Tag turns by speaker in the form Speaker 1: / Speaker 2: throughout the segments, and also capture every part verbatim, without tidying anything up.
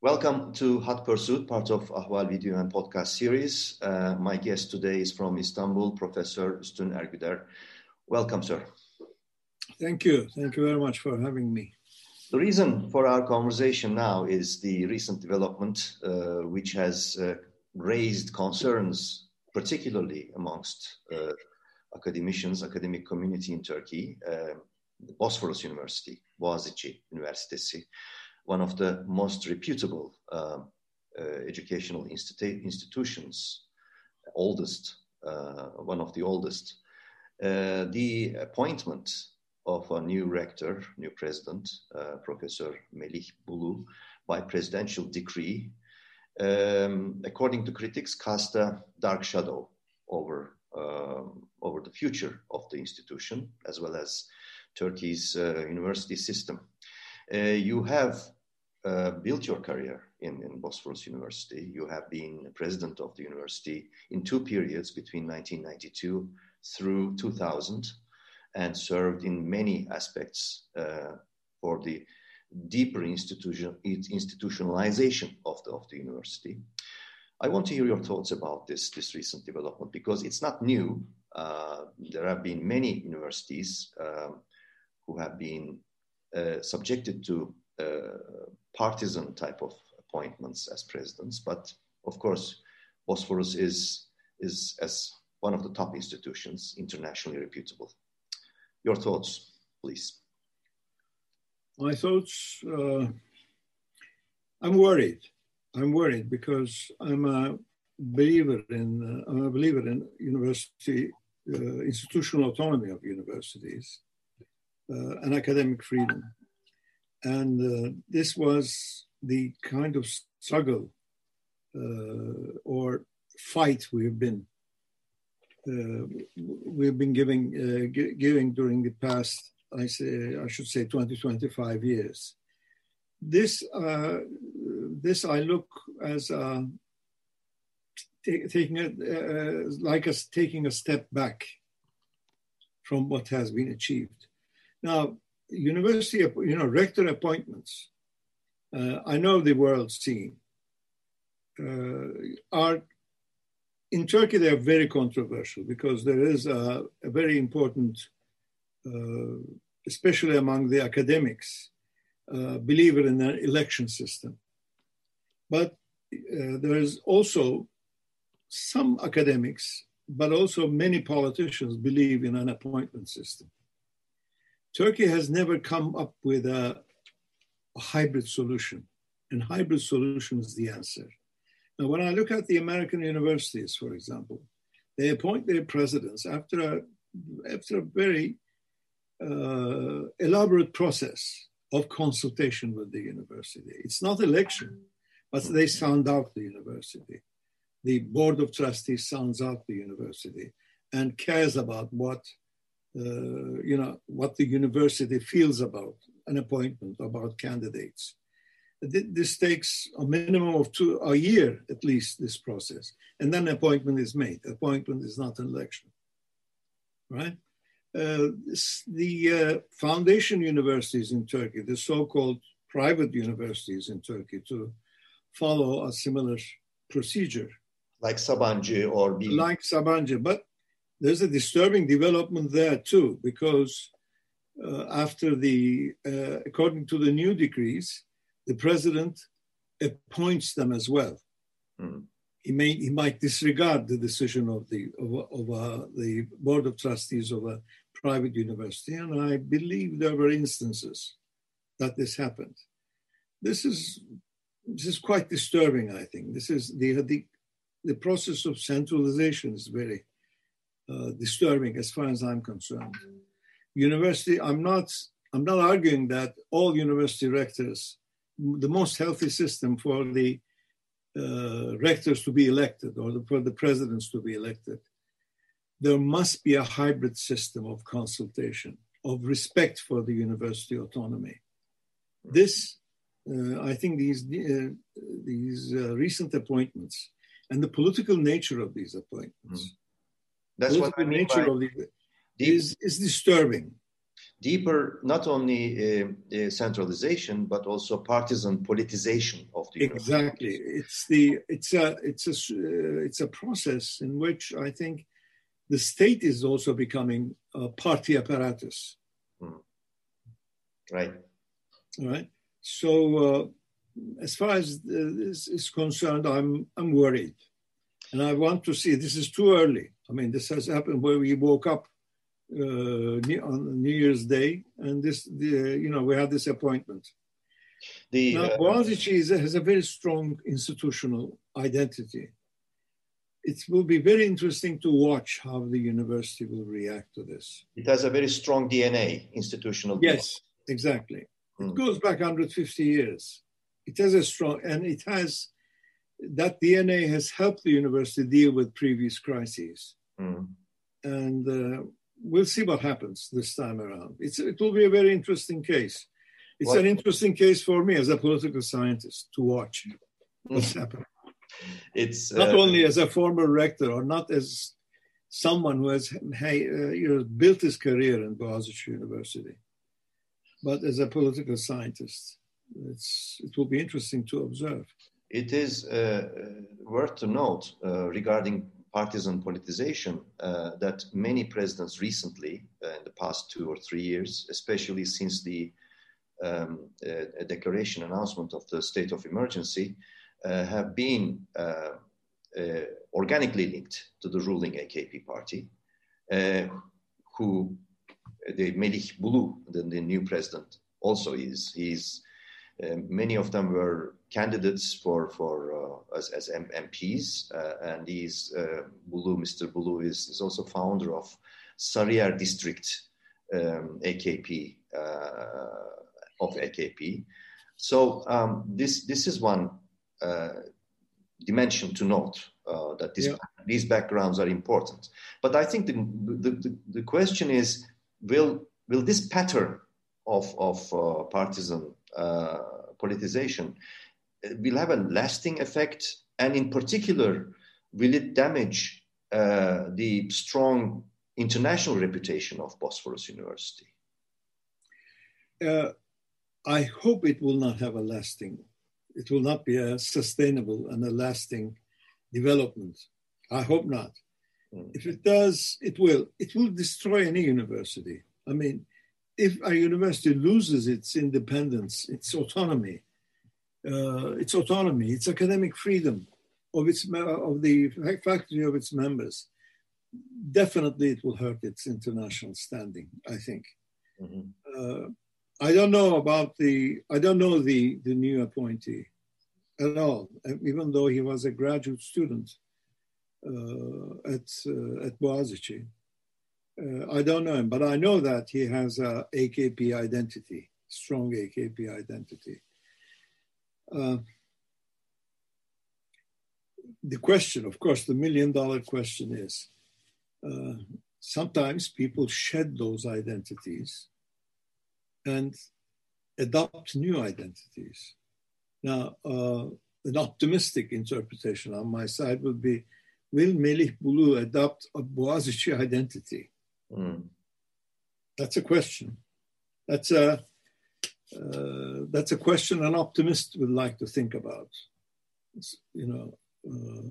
Speaker 1: Welcome to Hot Pursuit, part of Ahval video and podcast series. Uh, my guest today is from Istanbul, Professor Üstün Ergüder. Welcome, sir.
Speaker 2: Thank you. Thank you very much for having me.
Speaker 1: The reason for our conversation now is the recent development, uh, which has uh, raised concerns, particularly amongst uh, academicians, academic community in Turkey, uh, the Bosphorus University, Boğaziçi Üniversitesi, one of the most reputable uh, uh, educational institu- institutions, oldest, uh, one of the oldest. Uh, the appointment of a new rector, new president, uh, Professor Melih Bulu, by presidential decree, um, according to critics, cast a dark shadow over, um, over the future of the institution, as well as Turkey's uh, university system. Uh, you have uh, built your career in, in Bosphorus University. You have been president of the university in two periods between nineteen ninety-two through two thousand, and served in many aspects uh, for the deeper institution, institutionalization of the, of the university. I want to hear your thoughts about this, this recent development, because it's not new. Uh, there have been many universities um, who have been uh, subjected to uh, partisan type of appointments as presidents. But of course, Bosphorus is, is as one of the top institutions, internationally reputable. Your thoughts, please.
Speaker 2: My thoughts, uh, I'm worried. I'm worried because I'm a believer in, uh, I'm a believer in university, uh, institutional autonomy of universities uh, and academic freedom. And uh, this was the kind of struggle uh, or fight we have been uh, we've been giving uh, g- giving during the past, I say, I should say, twenty, twenty-five years. This uh, this I look as uh, t- taking a, uh, like us taking a step back from what has been achieved. Now, university, you know, rector appointments, uh, I know the world scene, uh, are, in Turkey, they are very controversial because there is a, a very important, uh, especially among the academics, uh, believer in an election system. But uh, there is also some academics, but also many politicians believe in an appointment system. Turkey has never come up with a, a hybrid solution, and hybrid solution is the answer. Now, when I look at the American universities, for example, they appoint their presidents after a, after a very uh, elaborate process of consultation with the university. It's not election, but they sound out the university. The board of trustees sounds out the university and cares about what Uh, you know, what the university feels about an appointment, about candidates. This takes a minimum of two, a year at least, this process. And then appointment is made. Appointment is not an election, right? Uh, this, the uh, foundation universities in Turkey, the so-called private universities in Turkey, to follow a similar procedure.
Speaker 1: Like Sabancı or B.
Speaker 2: Like Sabancı, but there's a disturbing development there too, because uh, after the, uh, according to the new decrees, the president appoints them as well. Mm. He may he might disregard the decision of the of, of uh, the board of trustees of a private university, and I believe there were instances that this happened. This is this is quite disturbing. I think this is the the the process of centralization is very Uh, disturbing as far as I'm concerned. University, I'm not, I'm not arguing that all university rectors, the most healthy system for the uh, rectors to be elected or the, for the presidents to be elected. There must be a hybrid system of consultation, of respect for the university autonomy. This, uh, I think these, uh, these uh, recent appointments and the political nature of these appointments, mm.
Speaker 1: That's what I mean by
Speaker 2: of the, is, is disturbing.
Speaker 1: deeper, not only uh, uh, centralization, but also partisan politicization of the university.
Speaker 2: Exactly. It's the it's a it's a uh, it's a process in which I think the state is also becoming a party apparatus.
Speaker 1: Mm. Right.
Speaker 2: All right. So uh, as far as this is concerned, I'm I'm worried, and I want to see. This is too early. I mean, this has happened where we woke up uh, on New Year's Day, and this, the, you know, we had this appointment. The, now, uh, Boğaziçi has a very strong institutional identity. It will be very interesting to watch how the university will react to this.
Speaker 1: It has a very strong D N A, institutional.
Speaker 2: Yes, exactly. Mm. It goes back one hundred fifty years. It has a strong, and it has, that D N A has helped the university deal with previous crises. Mm. And uh, we'll see what happens this time around. It's, it will be a very interesting case. It's what? An interesting case for me as a political scientist to watch what's happening. It's uh, not only as a former rector or not as someone who has hey, uh, you know, built his career in Boğaziçi University, but as a political scientist. It's, it will be interesting to observe.
Speaker 1: It is uh, worth to note uh, regarding partisan politicization uh, that many presidents recently, uh, in the past two or three years, especially since the um, uh, declaration announcement of the state of emergency, uh, have been uh, uh, organically linked to the ruling A K P party, uh, who the Melih Bulu, the, the new president, also is. He's Uh, many of them were candidates for for uh, as, as M Ps, uh, and he's uh, Bulu, Mister Bulu is, is also founder of Sarıyer District um, A K P uh, of A K P. So um, this this is one uh, dimension to note uh, that this, yeah. these backgrounds are important. But I think the the, the, the question is, will will this pattern of of uh, partisan Uh, politicization will have a lasting effect, and in particular, will it damage uh, the strong international reputation of Bosphorus University?
Speaker 2: Uh, I hope it will not have a lasting, it will not be a sustainable and a lasting development. I hope not. Mm. If it does, it will. It will destroy any university. I mean, if a university loses its independence, its autonomy, uh, its autonomy, its academic freedom of its of the faculty of its members, definitely it will hurt its international standing, I think. Mm-hmm. Uh, I don't know about the, I don't know the, the new appointee at all, even though he was a graduate student uh, at, uh, at Boğaziçi. Uh, I don't know him, but I know that he has a A K P identity, strong A K P identity. Uh, the question, of course, the million dollar question is, uh, sometimes people shed those identities and adopt new identities. Now, uh, an optimistic interpretation on my side would be, will Melih Bulu adopt a Boğaziçi identity? Mm. That's a question. That's a uh, that's a question an optimist would like to think about. It's, you know, uh,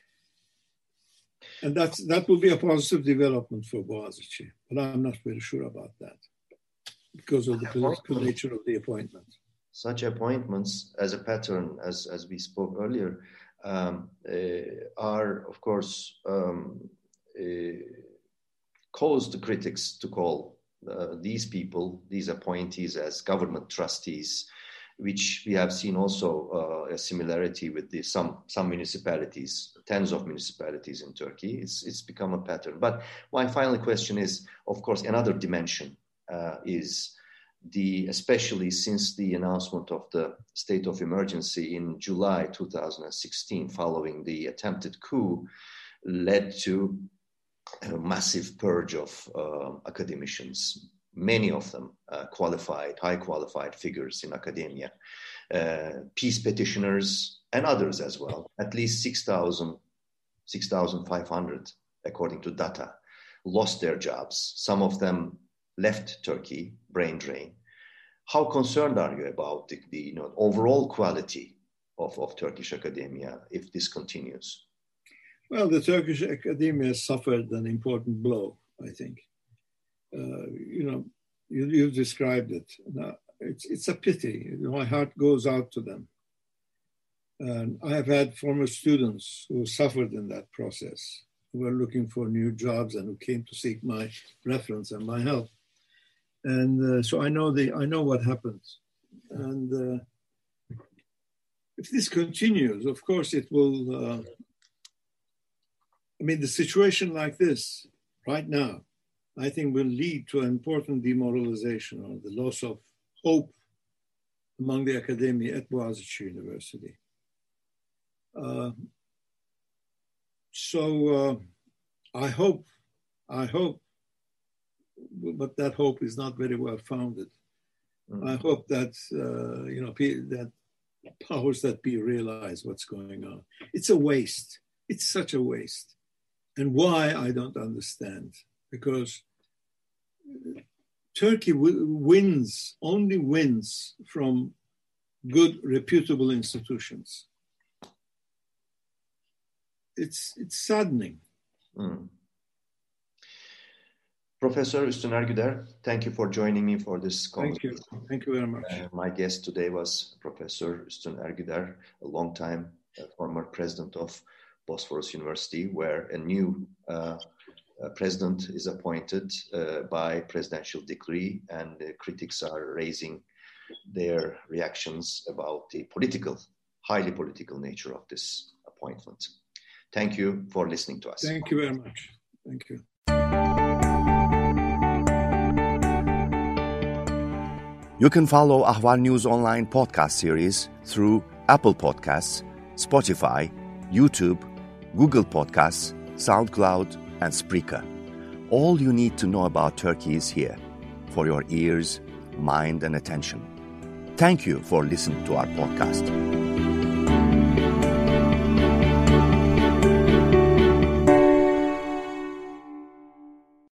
Speaker 2: and that's that will be a positive development for Boğaziçi, but I'm not very sure about that because of the political nature of the appointment.
Speaker 1: Such appointments, as a pattern, as as we spoke earlier, um, uh, are of course. Um, uh, caused the critics to call uh, these people, these appointees, as government trustees, which we have seen also uh, a similarity with the, some some municipalities, tens of municipalities in Turkey. It's it's become a pattern. But my final question is, of course, another dimension uh, is the, especially since the announcement of the state of emergency in July two thousand sixteen, following the attempted coup, led to a massive purge of uh, academicians, many of them uh, qualified, high qualified figures in academia, uh, peace petitioners, and others as well. At least six thousand, six thousand five hundred, according to data, lost their jobs. Some of them left Turkey, brain drain. How concerned are you about the, the you know, overall quality of, of Turkish academia if this continues?
Speaker 2: Well, the Turkish academia suffered an important blow, I think. Uh, you know, you, you've described it. Now, it's, it's a pity. My heart goes out to them. And I have had former students who suffered in that process, who were looking for new jobs and who came to seek my reference and my help. And uh, so I know the I know what happens. And uh, if this continues, of course, it will. Uh, I mean, the situation like this right now, I think, will lead to an important demoralization or the loss of hope among the academia at Boğaziçi University. Uh, so uh, I hope, I hope, but that hope is not very well founded. Mm-hmm. I hope that, uh, you know, that powers that be realize what's going on. It's a waste. It's such a waste. And why, I don't understand. Because Turkey w- wins, only wins from good, reputable institutions. It's it's saddening.
Speaker 1: Mm. Professor Üstün Ergüder, thank you for joining me for this conversation.
Speaker 2: Thank you. Thank you very much.
Speaker 1: Uh, my guest today was Professor Üstün Ergüder, a long-time uh, former president of Bosphorus University, where a new uh, uh, president is appointed uh, by presidential decree, and the critics are raising their reactions about the political, highly political nature of this appointment. Thank you for listening to us.
Speaker 2: Thank you very much. Thank you.
Speaker 3: You can follow Ahval News Online podcast series through Apple Podcasts, Spotify, YouTube, Google Podcasts, SoundCloud, and Spreaker. All you need to know about Turkey is here for your ears, mind, and attention. Thank you for listening to our podcast.